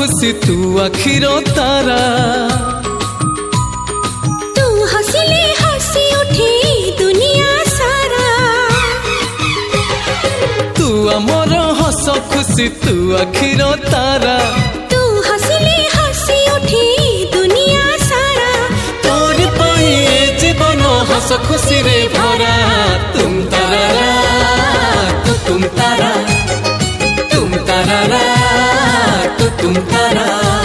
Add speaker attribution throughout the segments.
Speaker 1: खुशी तू आखिरो तारा
Speaker 2: तू हंसिले हंसी उठे दुनिया सारा
Speaker 1: तू आमर हस खुशी तू आखिरो तारा
Speaker 2: तू हंसिले हंसी उठे दुनिया सारा
Speaker 1: तोर पाई जीवन हस खुशी रे भरा तुम तारा तुम तारा तुम तारा तुम तारा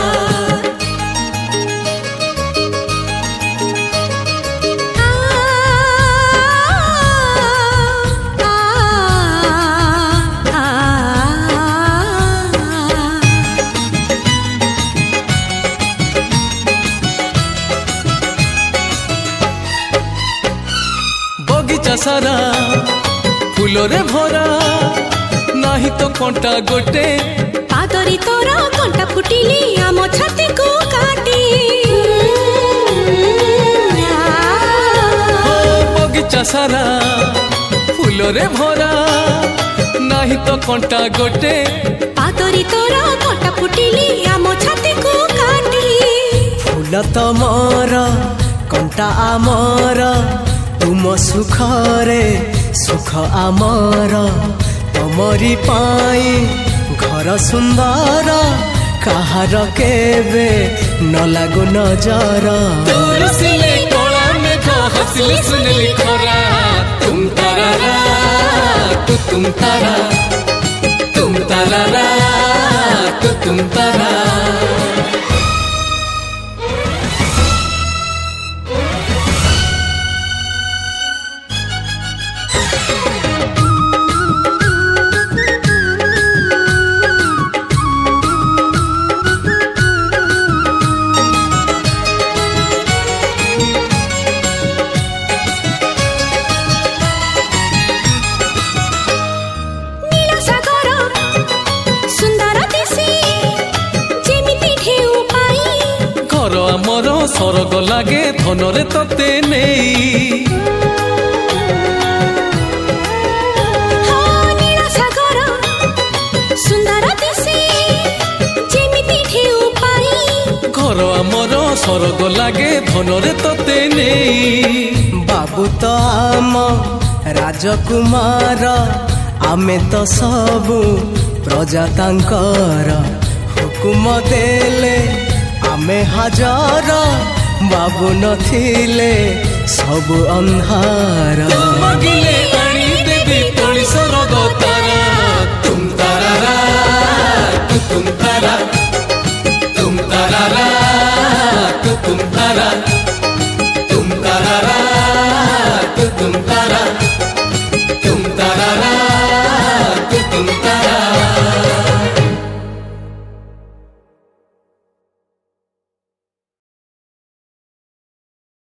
Speaker 1: बगीचा सारा फूलरे भरा नाही तो कंटा गोटे
Speaker 2: पादरी तोरा कंटा फुटिले आम छाती को काटे
Speaker 1: बगीचा सारा फूलरे भरा नाही तो कंटा गोटे
Speaker 2: पादरी तोरा कंटा फुटिले आम छाती को काटे
Speaker 3: फूल तमर कंटा आमर तुम सुखरे सुख आमर तमरी पाई घर सुंदर कहार केबे न लागो नजर
Speaker 1: दूर सिले कोला में खो हंसले सुनली खरा तुम तारा तुम तारा तुम तारा तुम तारा आमर सरग लागे धनरे तते नेई
Speaker 2: नीला सागर सुंदर दिसे जेमिति ढेउ पाई
Speaker 1: घर आमर सरग लागे धनरे तते नेई
Speaker 3: बाबू तो आम राजकुमार आमे तो सबु प्रजा तांकर हुकुम देले आमे हजार बाबू नथिले सब अंधार
Speaker 1: मगिले